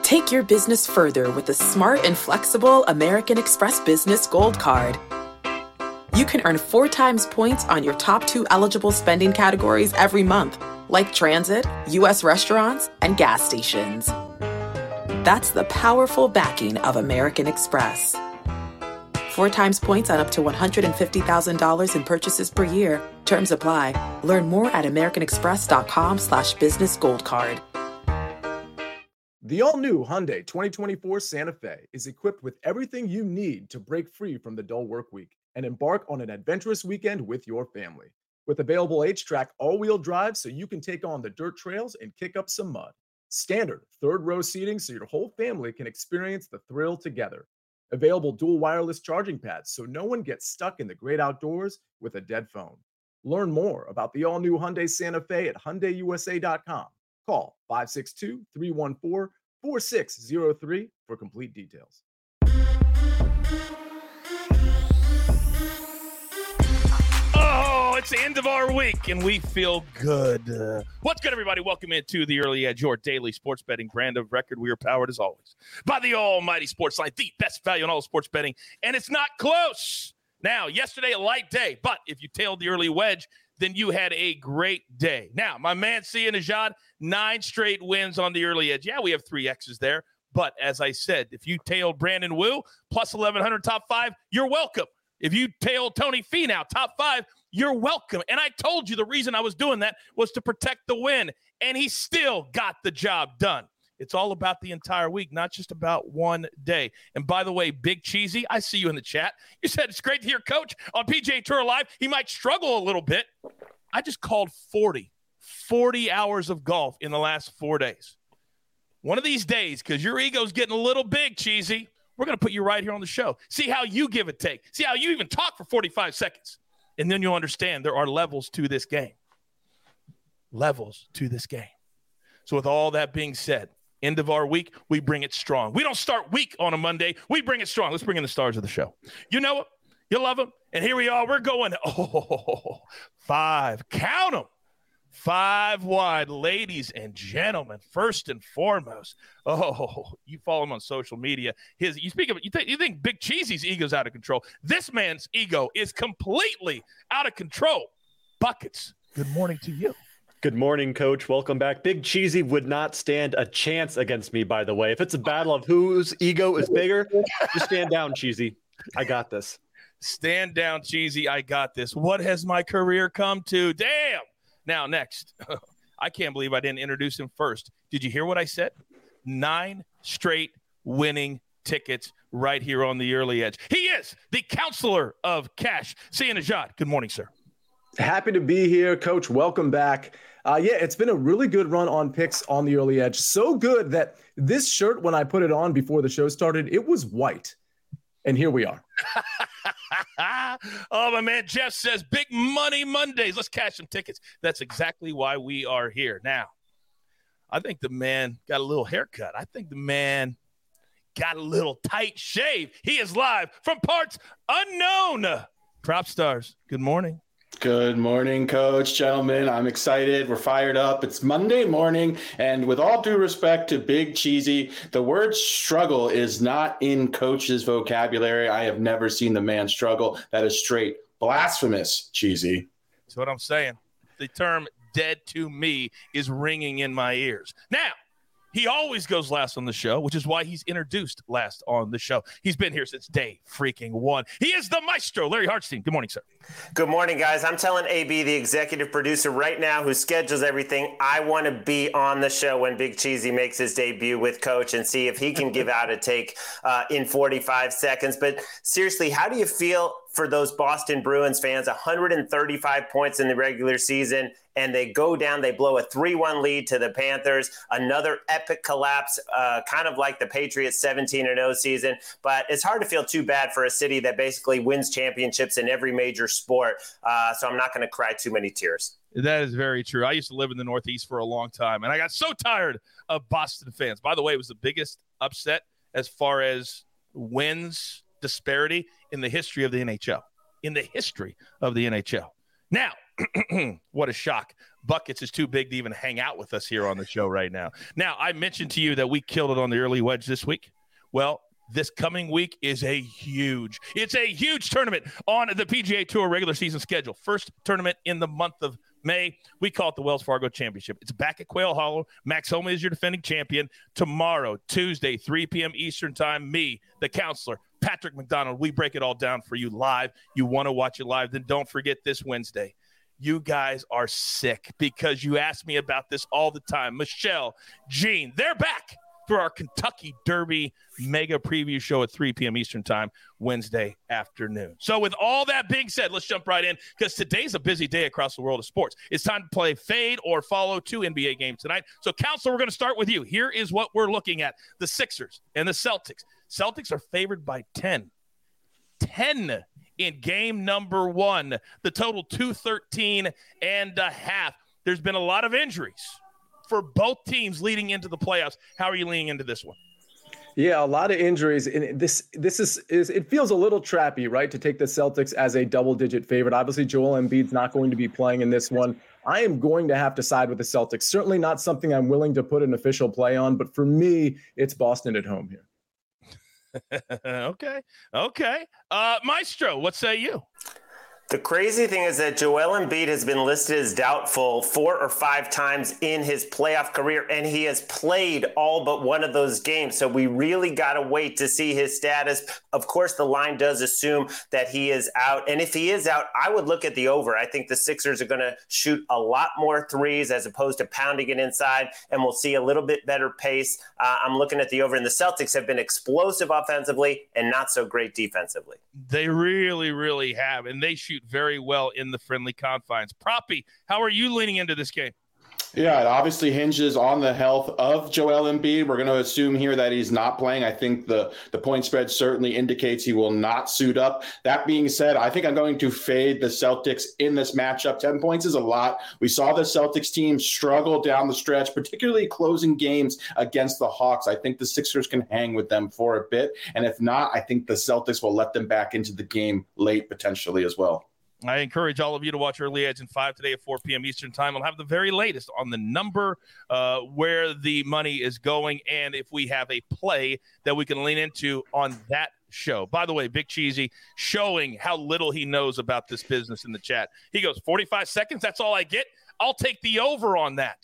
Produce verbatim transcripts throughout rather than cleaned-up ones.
Take your business further with the smart and flexible American Express Business Gold Card. You can earn four times points on your top two eligible spending categories every month, like transit, U S restaurants, and gas stations. That's the powerful backing of American Express. Four times points on up to one hundred fifty thousand dollars in purchases per year. Terms apply. Learn more at americanexpress.com slash business gold card. The all-new Hyundai twenty twenty-four Santa Fe is equipped with everything you need to break free from the dull work week and embark on an adventurous weekend with your family. With available H-Track all-wheel drive so you can take on the dirt trails and kick up some mud. Standard third-row seating so your whole family can experience the thrill together. Available dual wireless charging pads so no one gets stuck in the great outdoors with a dead phone. Learn more about the all-new Hyundai Santa Fe at hyundai u s a dot com. Call five six two, three one four, four six zero three for complete details. Oh, it's the end of our week, and we feel good. Uh, what's good, everybody? Welcome into the Early Edge, your daily sports betting brand of record. We are powered, as always, by the almighty Sportsline, the best value in all sports betting, and it's not close. Now, yesterday, a light day, but if you tailed the early wedge, then you had a great day. Now, my man, Sia Nejad, nine straight wins on the early edge. Yeah, we have three X's there. But as I said, if you tailed Brandon Wu, plus eleven hundred top five, you're welcome. If you tailed Tony Finau, top five, you're welcome. And I told you the reason I was doing that was to protect the win. And he still got the job done. It's all about the entire week, not just about one day. And by the way, Big Cheesy, I see you in the chat. You said it's great to hear Coach on P G A Tour Live. He might struggle a little bit. I just called forty, forty hours of golf in the last four days. One of these days, because your ego's getting a little big, Cheesy, we're going to put you right here on the show. See how you give a take. See how you even talk for forty-five seconds. And then you'll understand there are levels to this game. Levels to this game. So with all that being said, end of our week, we bring it strong. We don't start weak on a Monday. We bring it strong. Let's bring in the stars of the show. You know it. You love them. And here we are. We're going, oh, five. Count them. Five wide, ladies and gentlemen. First and foremost, oh, you follow him on social media. His, you speak of it. You think you think Big Cheesy's ego's out of control. This man's ego is completely out of control. Buckets. Good morning to you. Good morning, Coach. Welcome back. Big Cheesy would not stand a chance against me, by the way. If it's a battle of whose ego is bigger, just stand down, Cheesy. I got this. Stand down, Cheesy. I got this. What has my career come to? Damn. Now, next. I can't believe I didn't introduce him first. Did you hear what I said? Nine straight winning tickets right here on the Early Edge. He is the counselor of cash. Sia Nejad. Good morning, sir. Happy to be here, Coach. Welcome back. Uh, yeah, it's been a really good run on picks on the Early Edge. So good that this shirt, when I put it on before the show started, it was white. And here we are. Oh, my man Jeff says, big money Mondays. Let's cash some tickets. That's exactly why we are here. Now, I think the man got a little haircut. I think the man got a little tight shave. He is live from parts unknown. Prop Stars, good morning. Good morning, Coach, gentlemen. I'm excited. We're fired up. It's Monday morning, and with all due respect to Big Cheesy, the word struggle is not in Coach's vocabulary. I have never seen the man struggle. That is straight blasphemous, Cheesy. That's what I'm saying. The term dead to me is ringing in my ears. Now, he always goes last on the show, which is why he's introduced last on the show. He's been here since day freaking one. He is the maestro, Larry Hartstein. Good morning, sir. Good morning, guys. I'm telling A B, the executive producer right now who schedules everything, I want to be on the show when Big Cheesy makes his debut with Coach and see if he can give out a take uh, in forty-five seconds. But seriously, how do you feel for those Boston Bruins fans? one hundred thirty-five points in the regular season, and they go down, they blow a three one lead to the Panthers. Another epic collapse, uh, kind of like the Patriots seventeen and oh season. But it's hard to feel too bad for a city that basically wins championships in every major sport. Uh, so I'm not going to cry too many tears. That is very true. I used to live in the Northeast for a long time, and I got so tired of Boston fans. By the way, it was the biggest upset as far as wins disparity in the history of the N H L. In the history of the N H L. Now, What a shock. Buckets is too big to even hang out with us here on the show right now. Now, I mentioned to you that we killed it on the early wedge this week. Well, this coming week is a huge, it's a huge tournament on the P G A Tour regular season schedule. First tournament in the month of May. We call it the Wells Fargo Championship. It's back at Quail Hollow. Max Homa is your defending champion. Tomorrow, Tuesday, three p.m. Eastern time, me, the counselor, Patrick McDonald, we break it all down for you live. You want to watch it live, then don't forget this Wednesday. You guys are sick because you ask me about this all the time. Michelle, Gene, they're back for our Kentucky Derby mega preview show at three p.m. Eastern time, Wednesday afternoon. So with all that being said, let's jump right in because today's a busy day across the world of sports. It's time to play fade or follow two N B A games tonight. So, Counselor, we're going to start with you. Here is what we're looking at. The Sixers and the Celtics. Celtics are favored by ten. ten in game number one. The total two thirteen and a half. There's been a lot of injuries for both teams leading into the playoffs. How are you leaning into this one? Yeah, a lot of injuries. And this this is, is it feels a little trappy, right, to take the Celtics as a double-digit favorite. Obviously, Joel Embiid's not going to be playing in this one. I am going to have to side with the Celtics. Certainly not something I'm willing to put an official play on, but for me, it's Boston at home here. okay. Okay. Uh, Maestro, what say you? The crazy thing is that Joel Embiid has been listed as doubtful four or five times in his playoff career, and he has played all but one of those games. So we really got to wait to see his status. Of course, the line does assume that he is out. And if he is out, I would look at the over. I think the Sixers are going to shoot a lot more threes as opposed to pounding it inside, and we'll see a little bit better pace. Uh, I'm looking at the over, and the Celtics have been explosive offensively and not so great defensively. They really, really have, and they shoot very well in the friendly confines. Proppy, how are you leaning into this game? Yeah, it obviously hinges on the health of Joel Embiid. We're going to assume here that he's not playing. I think the, the point spread certainly indicates he will not suit up. That being said, I think I'm going to fade the Celtics in this matchup. ten points is a lot. We saw the Celtics team struggle down the stretch, particularly closing games against the Hawks. I think the Sixers can hang with them for a bit. And if not, I think the Celtics will let them back into the game late potentially as well. I encourage all of you to watch Early Edge in five today at four p.m. Eastern time. We'll have the very latest on the number, uh, where the money is going, and if we have a play that we can lean into on that show. By the way, Big Cheesy showing how little he knows about this business in the chat. He goes, forty-five seconds, that's all I get? I'll take the over on that.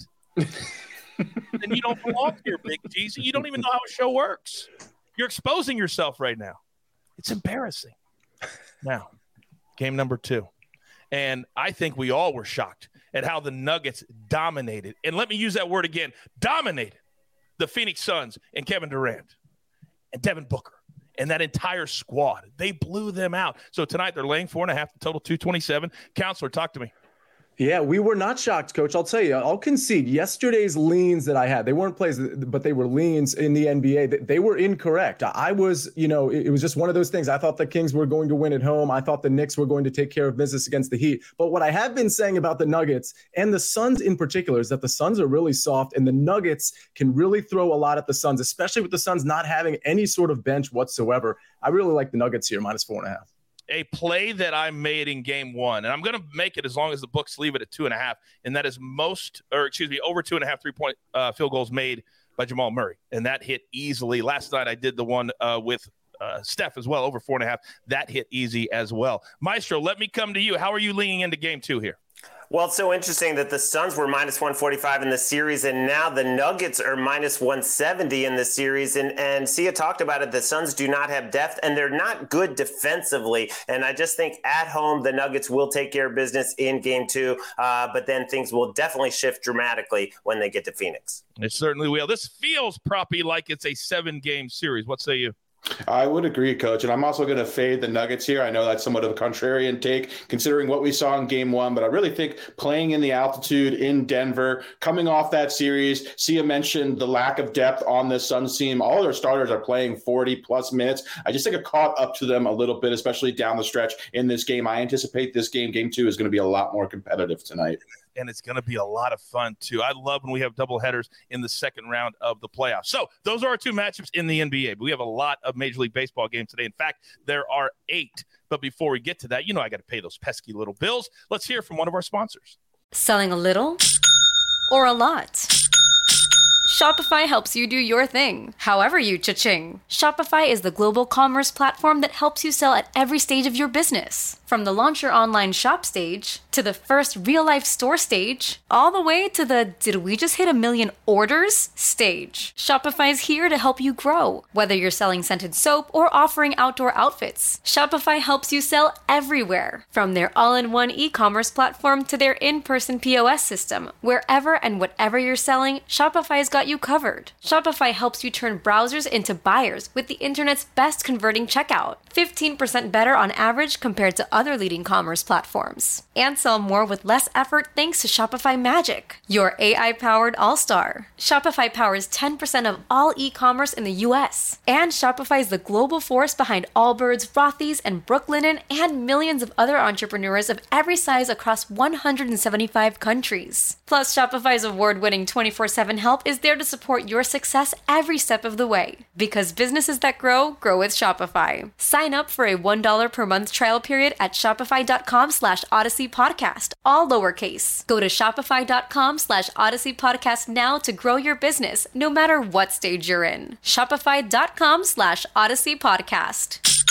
And you don't belong here, Big Cheesy. You don't even know how a show works. You're exposing yourself right now. It's embarrassing. Now, game number two. And I think we all were shocked at how the Nuggets dominated. And let me use that word again, dominated the Phoenix Suns and Kevin Durant and Devin Booker and that entire squad. They blew them out. So tonight they're laying four and a half, the total two twenty-seven. Counselor, talk to me. Yeah, we were not shocked, Coach. I'll tell you, I'll concede yesterday's leans that I had, they weren't plays, but they were leans in the N B A. They were incorrect. I was, you know, it was just one of those things. I thought the Kings were going to win at home. I thought the Knicks were going to take care of business against the Heat. But what I have been saying about the Nuggets and the Suns in particular is that the Suns are really soft and the Nuggets can really throw a lot at the Suns, especially with the Suns not having any sort of bench whatsoever. I really like the Nuggets here, minus four and a half. A play that I made in game one, and I'm going to make it as long as the books leave it at two and a half, and that is most, or excuse me, over two and a half three-point uh, field goals made by Jamal Murray, and that hit easily. Last night I did the one uh, with uh, Steph as well, over four and a half. That hit easy as well. Maestro, let me come to you. How are you leaning into game two here? Well, it's so interesting that the Suns were minus one forty-five in the series, and now the Nuggets are minus one seventy in the series. And, and Sia talked about it. The Suns do not have depth, and they're not good defensively. And I just think at home, the Nuggets will take care of business in game two, uh, but then things will definitely shift dramatically when they get to Phoenix. It certainly will. This feels, Proppy, like it's a seven-game series. What say you? I would agree, Coach. And I'm also going to fade the Nuggets here. I know that's somewhat of a contrarian take considering what we saw in game one, but I really think playing in the altitude in Denver, coming off that series, Sia mentioned the lack of depth on this Suns team. All their starters are playing forty plus minutes. I just think it caught up to them a little bit, especially down the stretch in this game. I anticipate this game, game two, is going to be a lot more competitive tonight. And it's going to be a lot of fun, too. I love when we have double headers in the second round of the playoffs. So those are our two matchups in the N B A. But we have a lot of Major League Baseball games today. In fact, there are eight But before we get to that, you know I got to pay those pesky little bills. Let's hear from one of our sponsors. Selling a little or a lot? Shopify helps you do your thing, however you cha-ching. Shopify is the global commerce platform that helps you sell at every stage of your business. From the launch your online shop stage, to the first real-life store stage, all the way to the did we just hit a million orders stage. Shopify's here to help you grow. Whether you're selling scented soap or offering outdoor outfits, Shopify helps you sell everywhere. From their all-in-one e-commerce platform to their in-person P O S system, wherever and whatever you're selling, Shopify's got you covered. Shopify helps you turn browsers into buyers with the internet's best converting checkout. fifteen percent better on average compared to other leading commerce platforms. And sell more with less effort thanks to Shopify Magic, your A I-powered all-star. Shopify powers ten percent of all e-commerce in the U S. And Shopify is the global force behind Allbirds, Rothy's, and Brooklinen, and millions of other entrepreneurs of every size across one hundred seventy-five countries. Plus, Shopify's award-winning twenty-four seven help is there to support your success every step of the way. Because businesses that grow, grow with Shopify. Sign up for a one dollar per month trial period at shopify.com slash Odyssey Podcast, all lowercase. Go to shopify.com slash Odyssey Podcast now to grow your business, no matter what stage you're in. Shopify.com slash Odyssey Podcast.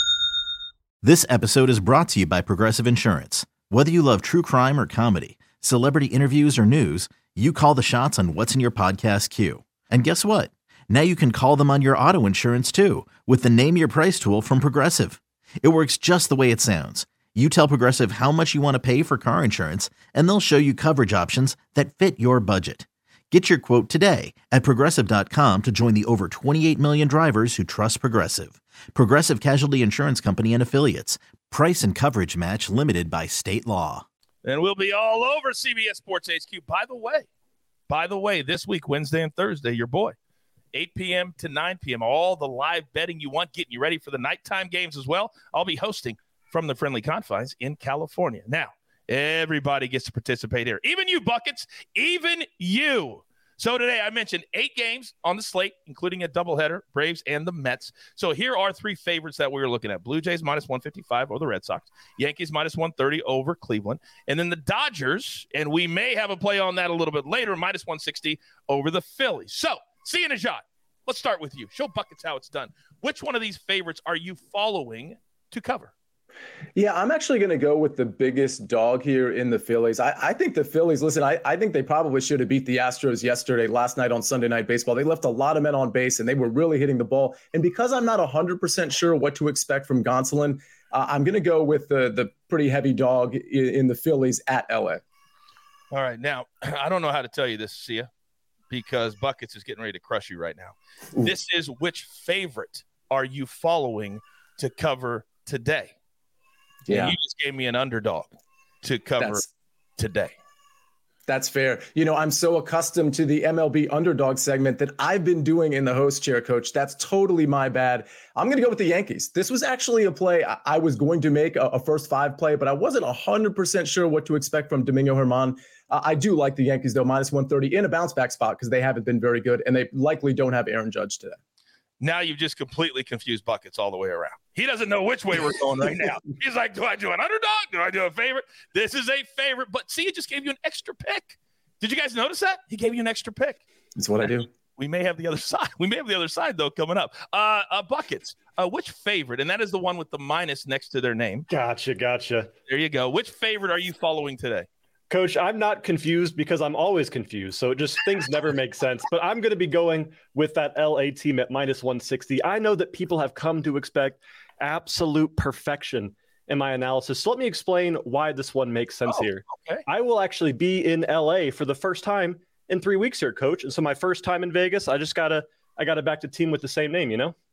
This episode is brought to you by Progressive Insurance. Whether you love true crime or comedy, celebrity interviews or news, you call the shots on what's in your podcast queue. And guess what? Now you can call them on your auto insurance too with the Name Your Price tool from Progressive. It works just the way it sounds. You tell Progressive how much you want to pay for car insurance, and they'll show you coverage options that fit your budget. Get your quote today at Progressive dot com to join the over twenty-eight million drivers who trust Progressive. Progressive Casualty Insurance Company and Affiliates. Price and coverage match limited by state law. And we'll be all over C B S Sports H Q. By the way, by the way, this week, Wednesday and Thursday, your boy, eight p.m. to nine p.m., all the live betting you want, getting you ready for the nighttime games as well. I'll be hosting from the friendly confines in California. Now, everybody gets to participate here. Even you, Buckets, even you. So today I mentioned eight games on the slate, including a doubleheader, Braves and the Mets. So here are three favorites that we were looking at. Blue Jays minus one fifty-five over the Red Sox. Yankees minus one thirty over Cleveland. And then the Dodgers, and we may have a play on that a little bit later, minus one sixty over the Phillies. So, see Najat, let's start with you. Show Buckets how it's done. Which one of these favorites are you following to cover? Yeah, I'm actually going to go with the biggest dog here in the Phillies. I, I think the Phillies, listen, I, I think they probably should have beat the Astros yesterday, last night on Sunday Night Baseball. They left a lot of men on base, and they were really hitting the ball. And because I'm not one hundred percent sure what to expect from Gonsolin, uh, I'm going to go with the, the pretty heavy dog in, in the Phillies at L A. All right. Now, I don't know how to tell you this, Sia, because Buckets is getting ready to crush you right now. Ooh. This is which favorite are you following to cover today? Yeah. And you just gave me an underdog to cover that's, today. That's fair. You know, I'm so accustomed to the M L B underdog segment that I've been doing in the host chair, Coach. That's totally my bad. I'm going to go with the Yankees. This was actually a play I, I was going to make, a, a first five play, but I wasn't one hundred percent sure what to expect from Domingo Germán. Uh, I do like the Yankees, though, minus one thirty in a bounce back spot because they haven't been very good, and they likely don't have Aaron Judge today. Now you've just completely confused Buckets all the way around. He doesn't know which way we're going right now. He's like, do I do an underdog? Do I do a favorite? This is a favorite. But see, it just gave you an extra pick. Did you guys notice that? He gave you an extra pick. That's what I do. We may have the other side. We may have the other side, though, coming up. Uh, uh, Buckets, uh, which favorite? And that is the one with the minus next to their name. Gotcha, gotcha. There you go. Which favorite are you following today? Coach, I'm not confused because I'm always confused. So it just things never make sense. But I'm going to be going with that L A team at minus one sixty. I know that people have come to expect absolute perfection in my analysis. So let me explain why this one makes sense oh, here. Okay. I will actually be in L A for the first time in three weeks here, Coach. And so my first time in Vegas, I just got to I got to back to team with the same name, you know?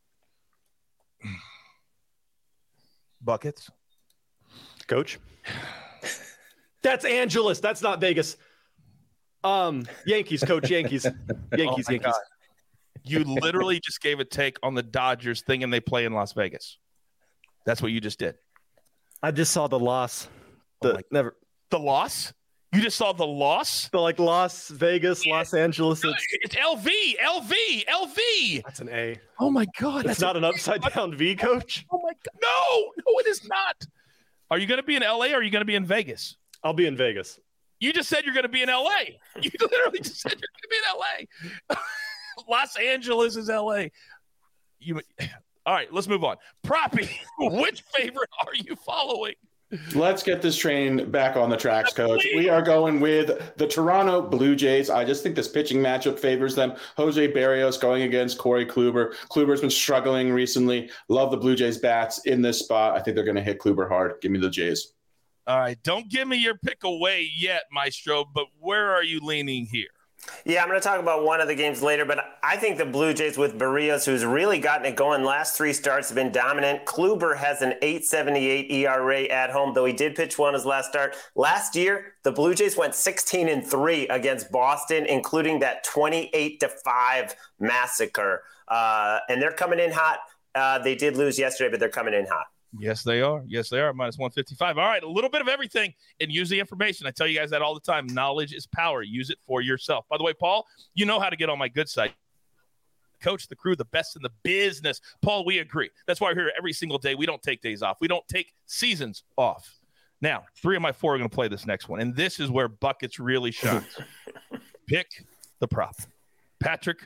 Buckets. Coach. That's Angeles. That's not Vegas. Um, Yankees, Coach. Yankees. Yankees, oh Yankees. God. You literally just gave a take on the Dodgers thing, and they play in Las Vegas. That's what you just did. I just saw the loss. The oh never the loss? You just saw the loss? The like Las Vegas, yeah. Los Angeles. It's, it's L V, L V, L V. That's an A. Oh my God. That's not an upside down V, Coach. Oh my No, no, it is not. Are you going to be in L A or are you going to be in Vegas? I'll be in Vegas. You just said you're going to be in L A. You literally just said you're going to be in L A. Los Angeles is L A. You, all right, let's move on. Proppy, which favorite are you following? Let's get this train back on the tracks, Coach. We are going with the Toronto Blue Jays. I just think this pitching matchup favors them. Jose Barrios going against Corey Kluber. Kluber's been struggling recently. Love the Blue Jays bats in this spot. I think they're going to hit Kluber hard. Give me the Jays. All right, don't give me your pick away yet, Maestro, but where are you leaning here? Yeah, I'm going to talk about one of the games later, but I think the Blue Jays with Barrios, who's really gotten it going, last three starts have been dominant. Kluber has an eight seventy-eight E R A at home, though he did pitch one his last start. Last year, the Blue Jays went sixteen and three against Boston, including that twenty-eight to five massacre. Uh, and they're coming in hot. Uh, they did lose yesterday, but they're coming in hot. Yes, they are. Yes, they are. Minus one fifty-five. All right, a little bit of everything and use the information. I tell you guys that all the time. Knowledge is power. Use it for yourself. By the way, Paul, you know how to get on my good side. Coach, the crew, the best in the business. Paul, we agree. That's why we're here every single day. We don't take days off. We don't take seasons off. Now, three of my four are going to play this next one, and this is where Buckets really shines. Pick the prop. Patrick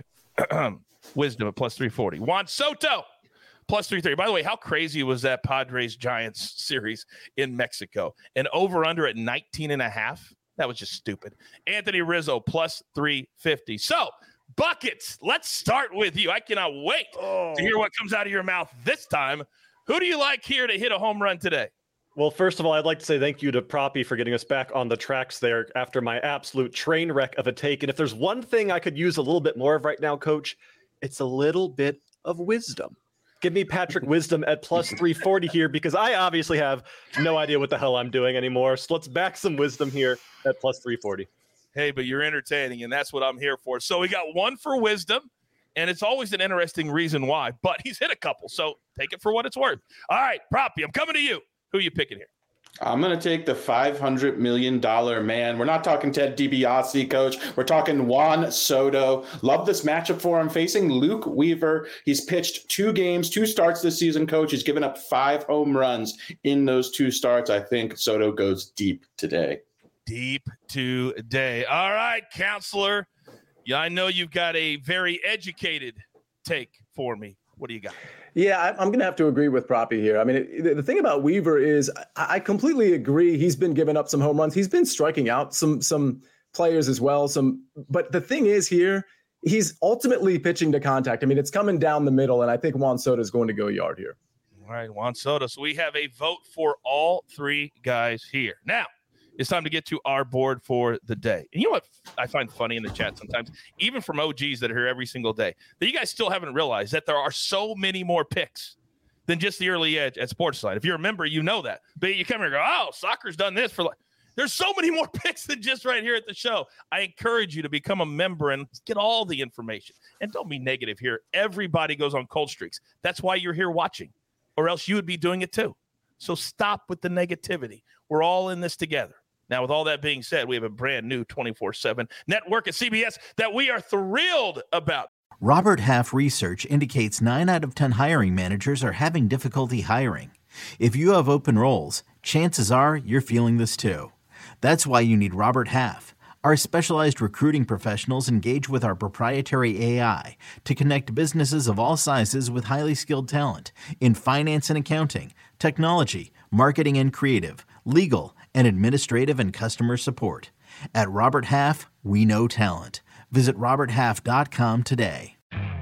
Wisdom at plus three forty. Juan Soto. Plus three thirty. By the way, how crazy was that Padres-Giants series in Mexico? An over-under at nineteen and a half? That was just stupid. Anthony Rizzo, plus three fifty. So, Buckets, let's start with you. I cannot wait oh. to hear what comes out of your mouth this time. Who do you like here to hit a home run today? Well, first of all, I'd like to say thank you to Proppy for getting us back on the tracks there after my absolute train wreck of a take. And if there's one thing I could use a little bit more of right now, Coach, it's a little bit of wisdom. Give me Patrick Wisdom at plus three forty here because I obviously have no idea what the hell I'm doing anymore. So let's back some wisdom here at plus three forty. Hey, but you're entertaining, and that's what I'm here for. So we got one for wisdom, and it's always an interesting reason why, but he's hit a couple, so take it for what it's worth. All right, Proppy, I'm coming to you. Who are you picking here? I'm going to take the five hundred million dollars man. We're not talking Ted DiBiase, Coach. We're talking Juan Soto. Love this matchup for him facing Luke Weaver. He's pitched two games, two starts this season, Coach. He's given up five home runs in those two starts. I think Soto goes deep today. Deep today. All right, counselor. Yeah, I know you've got a very educated take for me. What do you got? Yeah, I'm going to have to agree with Proppy here. I mean, it, the thing about Weaver is I completely agree. He's been giving up some home runs. He's been striking out some some players as well. Some, but the thing is here, he's ultimately pitching to contact. I mean, it's coming down the middle, and I think Juan Soto is going to go yard here. All right, Juan Soto. So we have a vote for all three guys here. Now, it's time to get to our board for the day. And you know what I find funny in the chat sometimes, even from O Gs that are here every single day, that you guys still haven't realized that there are so many more picks than just the early edge at Sportsline. If you're a member, you know that. But you come here and go, oh, soccer's done this for like. There's so many more picks than just right here at the show. I encourage you to become a member and get all the information. And don't be negative here. Everybody goes on cold streaks. That's why you're here watching, or else you would be doing it too. So stop with the negativity. We're all in this together. Now, with all that being said, we have a brand new twenty-four seven network at C B S that we are thrilled about. Robert Half research indicates nine out of ten hiring managers are having difficulty hiring. If you have open roles, chances are you're feeling this too. That's why you need Robert Half. Our specialized recruiting professionals engage with our proprietary A I to connect businesses of all sizes with highly skilled talent in finance and accounting, technology, marketing and creative, legal, and administrative and customer support. At Robert Half, we know talent. Visit robert half dot com today.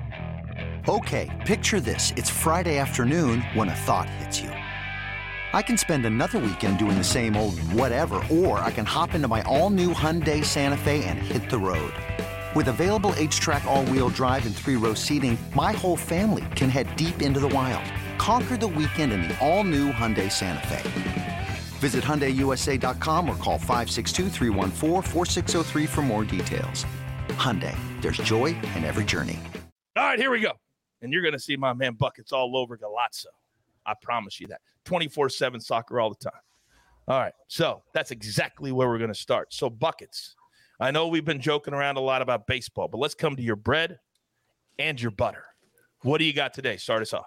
Okay, picture this. It's Friday afternoon when a thought hits you. I can spend another weekend doing the same old whatever, or I can hop into my all-new Hyundai Santa Fe and hit the road. With available H-Track all-wheel drive and three-row seating, my whole family can head deep into the wild. Conquer the weekend in the all-new Hyundai Santa Fe. Visit Hyundai U S A dot com or call five six two, three one four, four six zero three for more details. Hyundai, there's joy in every journey. All right, here we go. And you're going to see my man Buckets all over Galazzo. I promise you that. twenty-four seven soccer all the time. All right, so that's exactly where we're going to start. So Buckets, I know we've been joking around a lot about baseball, but let's come to your bread and your butter. What do you got today? Start us off.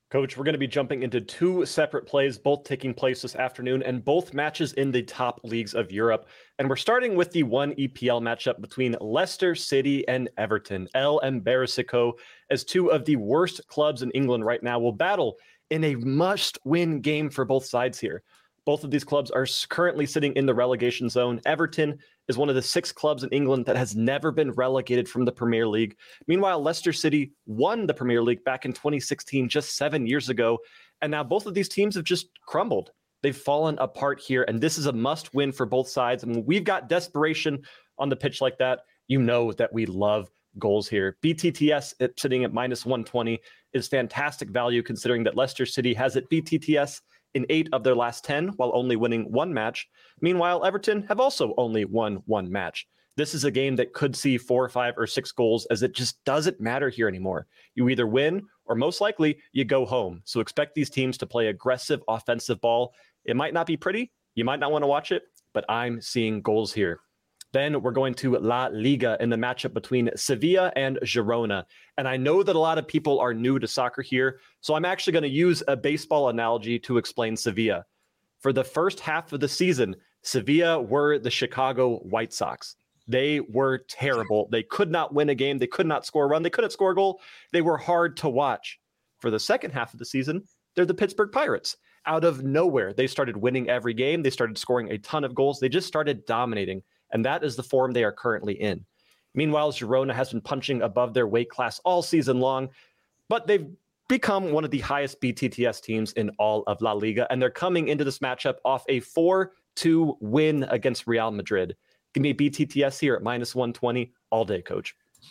Coach, we're going to be jumping into two separate plays, both taking place this afternoon, and both matches in the top leagues of Europe. And we're starting with the one E P L matchup between Leicester City and Everton. El Embarrasico, as two of the worst clubs in England right now, will battle in a must-win game for both sides here. Both of these clubs are currently sitting in the relegation zone. Everton is one of the six clubs in England that has never been relegated from the Premier League. Meanwhile, Leicester City won the Premier League back in twenty sixteen, just seven years ago. And now both of these teams have just crumbled. They've fallen apart here, and this is a must-win for both sides. And when we've got desperation on the pitch like that, you know that we love goals here. B T T S sitting at minus one twenty is fantastic value, considering that Leicester City has it B T T S in eight of their last ten, while only winning one match. Meanwhile, Everton have also only won one match. This is a game that could see four, five, or six goals, as it just doesn't matter here anymore. You either win, or most likely, you go home. So expect these teams to play aggressive offensive ball. It might not be pretty. You might not want to watch it, but I'm seeing goals here. Then we're going to La Liga in the matchup between Sevilla and Girona. And I know that a lot of people are new to soccer here, so I'm actually going to use a baseball analogy to explain Sevilla. For the first half of the season, Sevilla were the Chicago White Sox. They were terrible. They could not win a game. They could not score a run. They couldn't score a goal. They were hard to watch. For the second half of the season, they're the Pittsburgh Pirates. Out of nowhere, they started winning every game. They started scoring a ton of goals. They just started dominating. And that is the form they are currently in. Meanwhile, Girona has been punching above their weight class all season long, but they've become one of the highest B T T S teams in all of La Liga, and they're coming into this matchup off a four two win against Real Madrid. Give me a B T T S here at minus one twenty all day, Coach.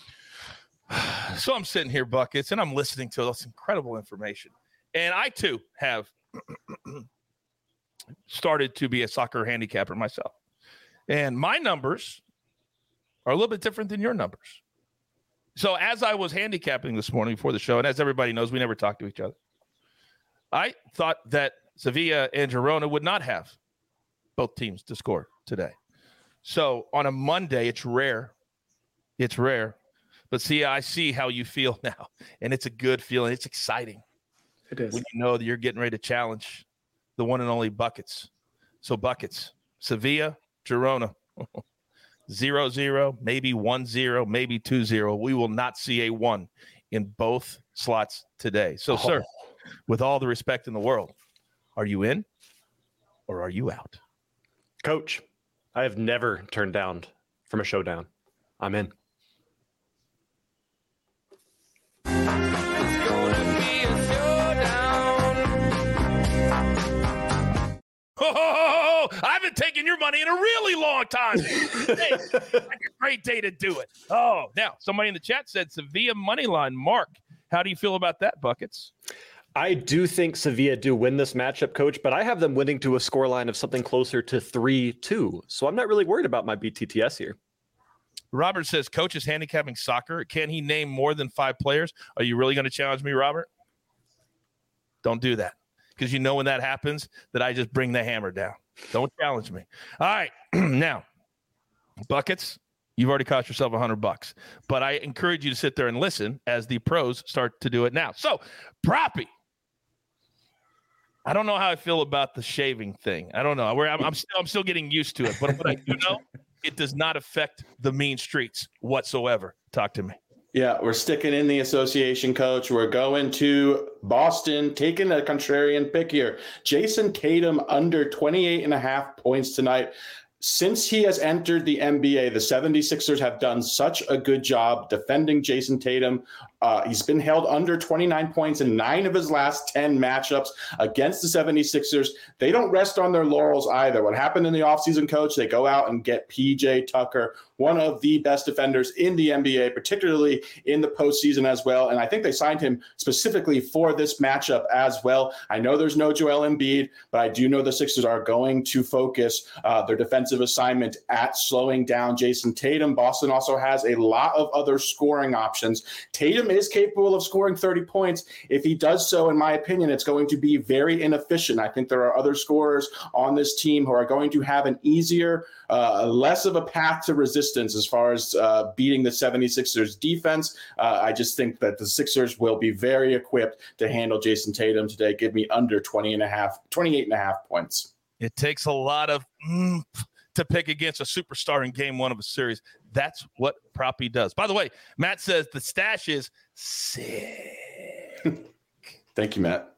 So I'm sitting here, Buckets, and I'm listening to this incredible information. And I, too, have started to be a soccer handicapper myself. And my numbers are a little bit different than your numbers. So as I was handicapping this morning before the show, and as everybody knows, we never talk to each other, I thought that Sevilla and Girona would not have both teams to score today. So on a Monday, it's rare. It's rare. But see, I see how you feel now, and it's a good feeling. It's exciting. It is. When you know that you're getting ready to challenge the one and only Buckets. So Buckets, Sevilla, Girona, zero zero, maybe one zero, maybe two zero. We will not see a one in both slots today. So, oh. sir, with all the respect in the world, are you in or are you out? Coach, I have never turned down from a showdown. I'm in. Oh, I haven't taken your money in a really long time. Hey, that's a great day to do it. Oh, now somebody in the chat said Sevilla money line. Mark, how do you feel about that, Buckets? I do think Sevilla do win this matchup, Coach, but I have them winning to a scoreline of something closer to three two. So I'm not really worried about my B T T S here. Robert says, Coach is handicapping soccer. Can he name more than five players? Are you really going to challenge me, Robert? Don't do that. Because you know when that happens that I just bring the hammer down. Don't challenge me. All right. Now, Buckets, you've already cost yourself a hundred bucks. But I encourage you to sit there and listen as the pros start to do it now. So, Proppy. I don't know how I feel about the shaving thing. I don't know. I'm, I'm, still, I'm still getting used to it. But what I do know, it does not affect the mean streets whatsoever. Talk to me. Yeah, we're sticking in the association, Coach. We're going to Boston, taking a contrarian pick here. Jason Tatum under twenty-eight and a half points tonight. Since he has entered the N B A, the seventy-sixers have done such a good job defending Jason Tatum. Uh, he's been held under twenty-nine points in nine of his last ten matchups against the seventy-sixers. They don't rest on their laurels either. What happened in the offseason, Coach, they go out and get P J Tucker, one of the best defenders in the N B A, particularly in the postseason as well. And I think they signed him specifically for this matchup as well. I know there's no Joel Embiid, but I do know the Sixers are going to focus uh, their defensive assignment at slowing down Jason Tatum. Boston also has a lot of other scoring options. Tatum is capable of scoring thirty points. If he does so, in my opinion, it's going to be very inefficient. I think there are other scorers on this team who are going to have an easier, uh, less of a path to resist resistance as far as uh, beating the seventy-sixers defense. Uh, I just think that the Sixers will be very equipped to handle Jason Tatum today. Give me under twenty and a half, twenty-eight and a half points. It takes a lot of mm, to pick against a superstar in game one of a series. That's what Proppy does. By the way, Matt says the stash is sick. Thank you, Matt.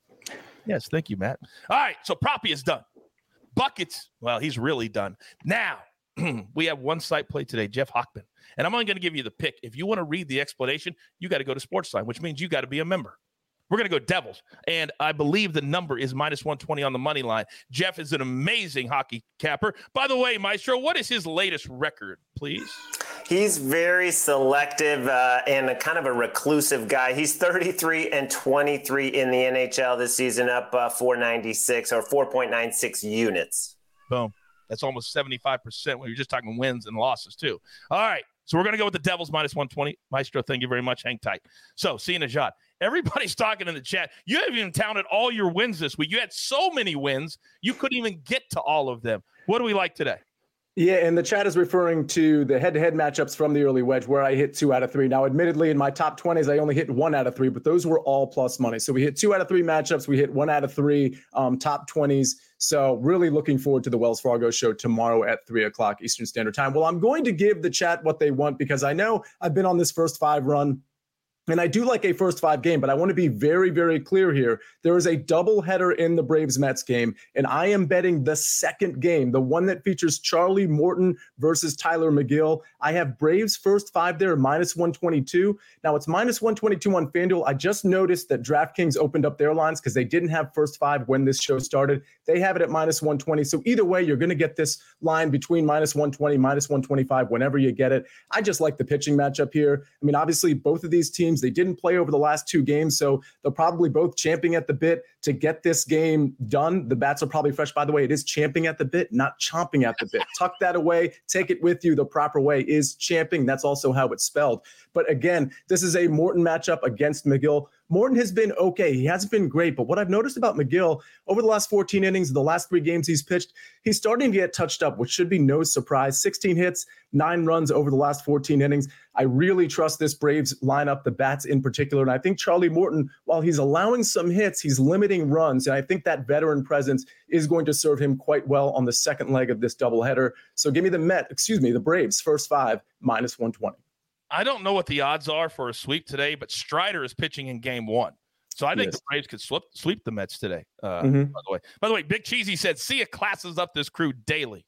Yes, thank you, Matt. All right, so Proppy is done. Buckets, well, he's really done. Now, we have one site play today, Jeff Hockman. And I'm only going to give you the pick. If you want to read the explanation, you got to go to Sportsline, which means you got to be a member. We're going to go Devils. And I believe the number is minus one twenty on the money line. Jeff is an amazing hockey capper. By the way, Maestro, what is his latest record, please? He's very selective uh, and a kind of a reclusive guy. He's thirty-three and twenty-three in the N H L this season, up uh, four ninety-six or four point nine six units. Boom. That's almost seventy-five percent when you're just talking wins and losses, too. All right. So we're going to go with the Devils minus one twenty. Maestro, thank you very much. Hang tight. So, see you in a shot. Everybody's talking in the chat. You haven't even counted all your wins this week. You had so many wins, you couldn't even get to all of them. What do we like today? Yeah, and the chat is referring to the head-to-head matchups from the early wedge where I hit two out of three. Now, admittedly, in my top twenties, I only hit one out of three, but those were all plus money. So we hit two out of three matchups. We hit one out of three um, top twenties. So really looking forward to the Wells Fargo show tomorrow at three o'clock Eastern Standard Time. Well, I'm going to give the chat what they want because I know I've been on this first five run. And I do like a first five game, but I want to be very, very clear here. There is a doubleheader in the Braves-Mets game, and I am betting the second game, the one that features Charlie Morton versus Tyler McGill. I have Braves first five there, minus one twenty-two. Now, it's minus one twenty-two on FanDuel. I just noticed that DraftKings opened up their lines because they didn't have first five when this show started. They have it at minus one twenty. So either way, you're going to get this line between minus one twenty, minus one twenty-five whenever you get it. I just like the pitching matchup here. I mean, obviously, both of these teams, they didn't play over the last two games, so they're probably both champing at the bit to get this game done. The bats are probably fresh. By the way, it is champing at the bit, not chomping at the bit. Tuck that away. Take it with you. The proper way is champing. That's also how it's spelled. But again, this is a Morton matchup against McGill. Morton has been okay. He hasn't been great. But what I've noticed about McGill over the last fourteen innings, the last three games he's pitched, he's starting to get touched up, which should be no surprise. sixteen hits, nine runs over the last fourteen innings. I really trust this Braves lineup, the bats in particular. And I think Charlie Morton, while he's allowing some hits, he's limiting runs. And I think that veteran presence is going to serve him quite well on the second leg of this doubleheader. So give me the Met, excuse me, the Braves first five, minus one twenty. I don't know what the odds are for a sweep today, but Strider is pitching in game one. So I think yes. the Braves could slip, sweep the Mets today, uh, mm-hmm. by the way. By the way, Big Cheesy said, see it classes up this crew daily.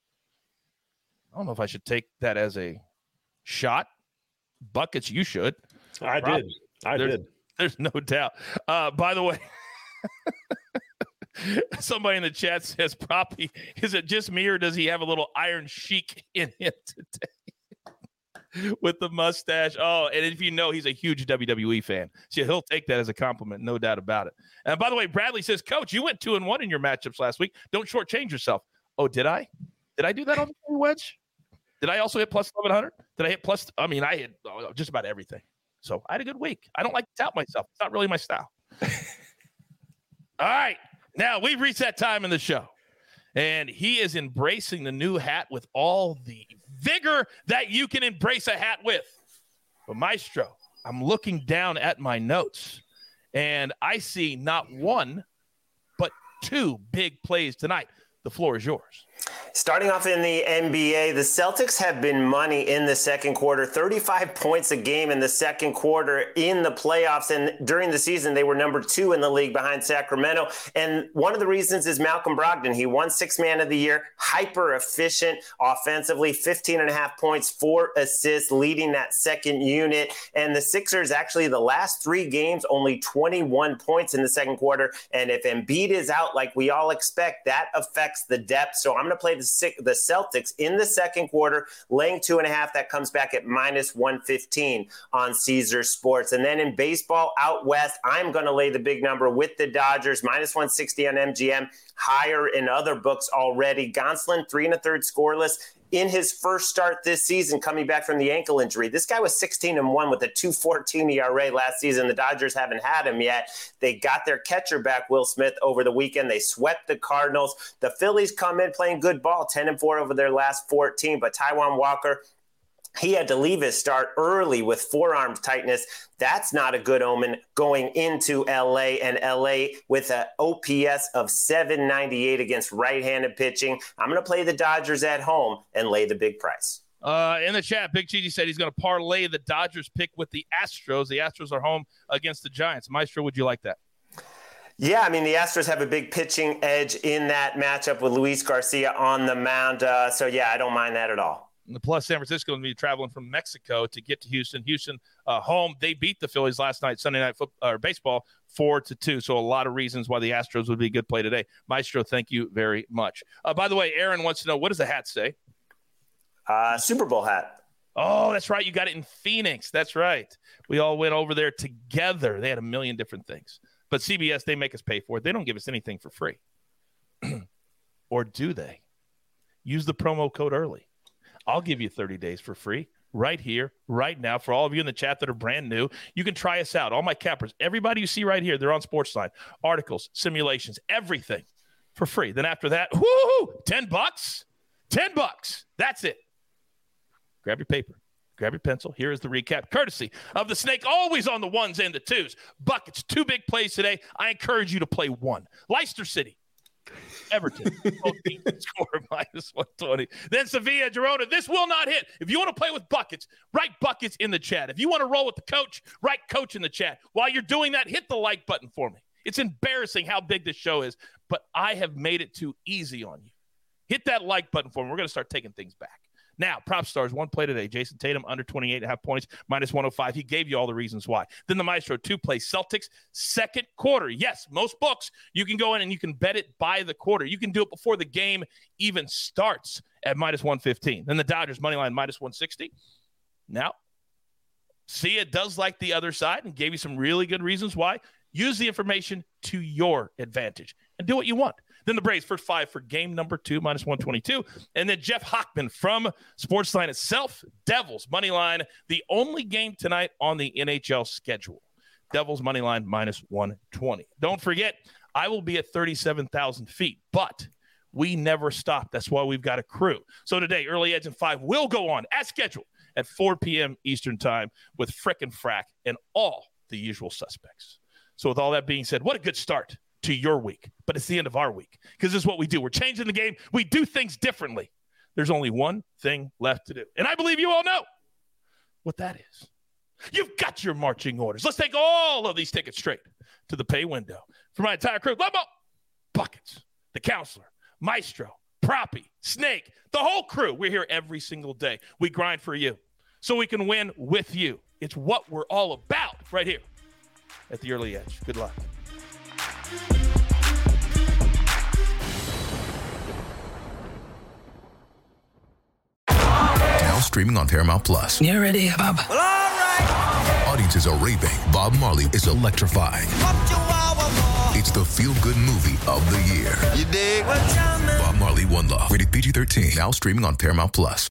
I don't know if I should take that as a shot. Buckets, you should. I Probably. did. I there's, did. There's no doubt. Uh, by the way, somebody in the chat says, Proppy, is it just me or does he have a little Iron Sheik in him today? With the mustache. Oh, and if you know, he's a huge W W E fan. So he'll take that as a compliment, no doubt about it. And by the way, Bradley says, Coach, you went two and one in your matchups last week. Don't shortchange yourself. Oh, did I? Did I do that on the wedge? Did I also hit plus eleven hundred? Did I hit plus? I mean, I hit just about everything. So I had a good week. I don't like to tout myself. It's not really my style. All right. Now we've reached that time in the show. And he is embracing the new hat with all the vigor that you can embrace a hat with. But Maestro, I'm looking down at my notes, and I see not one, but two big plays tonight. The floor is yours. Starting off in the N B A, the Celtics have been money in the second quarter, thirty-five points a game in the second quarter in the playoffs. And during the season, they were number two in the league behind Sacramento. And one of the reasons is Malcolm Brogdon. He won six man of the year, hyper efficient offensively, fifteen and a half points, four assists, leading that second unit. And the Sixers, actually, the last three games, only twenty-one points in the second quarter. And if Embiid is out like we all expect, that affects the depth. So I'm going to play the the Celtics in the second quarter, laying two and a half. That comes back at minus one fifteen on Caesar Sports. And then in baseball out west, I'm going to lay the big number with the Dodgers, minus one sixty on M G M, higher in other books already. Gonsolin, three and a third scoreless in his first start this season, coming back from the ankle injury. This guy was sixteen and one with a two fourteen E R A last season. The Dodgers haven't had him yet. They got their catcher back, Will Smith, over the weekend. They swept the Cardinals. The Phillies come in playing good ball, ten and four over their last fourteen. But Taijuan Walker, He had to leave his start early with forearm tightness. That's not a good omen going into L A, and L A with an O P S of seven ninety-eight against right-handed pitching. I'm going to play the Dodgers at home and lay the big price. Uh, in the chat, Big Cheesy said he's going to parlay the Dodgers pick with the Astros. The Astros are home against the Giants. Maestro, would you like that? Yeah, I mean, the Astros have a big pitching edge in that matchup with Luis Garcia on the mound. Uh, so, yeah, I don't mind that at all. And plus, San Francisco will be traveling from Mexico to get to Houston. Houston uh, home. They beat the Phillies last night, Sunday night football or baseball, four to two. So a lot of reasons why the Astros would be a good play today. Maestro, thank you very much. Uh, by the way, Aaron wants to know, what does the hat say? Uh, Super Bowl hat. Oh, that's right. You got it in Phoenix. That's right. We all went over there together. They had a million different things. But C B S, they make us pay for it. They don't give us anything for free. Or do they? Use the promo code early. I'll give you thirty days for free right here, right now. For all of you in the chat that are brand new, you can try us out. All my cappers, everybody you see right here, they're on Sportsline. Articles, simulations, everything for free. Then after that, whoo, ten bucks, ten bucks. That's it. Grab your paper, grab your pencil. Here is the recap, courtesy of the Snake, always on the ones and the twos. Buckets, two big plays today. I encourage you to play one. Leicester City. Everton, score minus one twenty. Then Sevilla, Girona. This will not hit. If you want to play with buckets, write buckets in the chat. If you want to roll with the coach, write coach in the chat. While you're doing that, hit the like button for me. It's embarrassing how big this show is, but I have made it too easy on you. Hit that like button for me. We're going to start taking things back. Now, prop stars, one play today. Jason Tatum, under twenty-eight and a half points, minus one oh five. He gave you all the reasons why. Then the Maestro, two play Celtics, second quarter. Yes, most books, you can go in and you can bet it by the quarter. You can do it before the game even starts at minus one fifteen. Then the Dodgers, money line, minus one sixty. Now, see, it does like the other side and gave you some really good reasons why. Use the information to your advantage and do what you want. Then the Braves, first five for game number two, minus one twenty-two. And then Jeff Hockman from Sportsline itself, Devils, money line, the only game tonight on the N H L schedule. Devils, money line, minus one twenty. Don't forget, I will be at thirty-seven thousand feet, but we never stop. That's why we've got a crew. So today, Early Edge and five will go on as scheduled at four p.m. Eastern time with Frick and Frack and all the usual suspects. So with all that being said, what a good start to your week, but it's the end of our week because this is what we do. We're changing the game. We do things differently. There's only one thing left to do, and I believe you all know what that is. You've got your marching orders. Let's take all of these tickets straight to the pay window. For my entire crew, Lobo, Buckets, the Counselor, Maestro, Proppy, Snake, the whole crew. We're here every single day. We grind for you so we can win with you. It's what we're all about right here at the Early Edge. Good luck. Now streaming on Paramount Plus. You ready, Bob? Well, all right. Audiences are raving. Bob Marley is electrifying. It's the feel-good movie of the year. You dig? Bob Marley, One Love. Rated P G thirteen. Now streaming on Paramount Plus.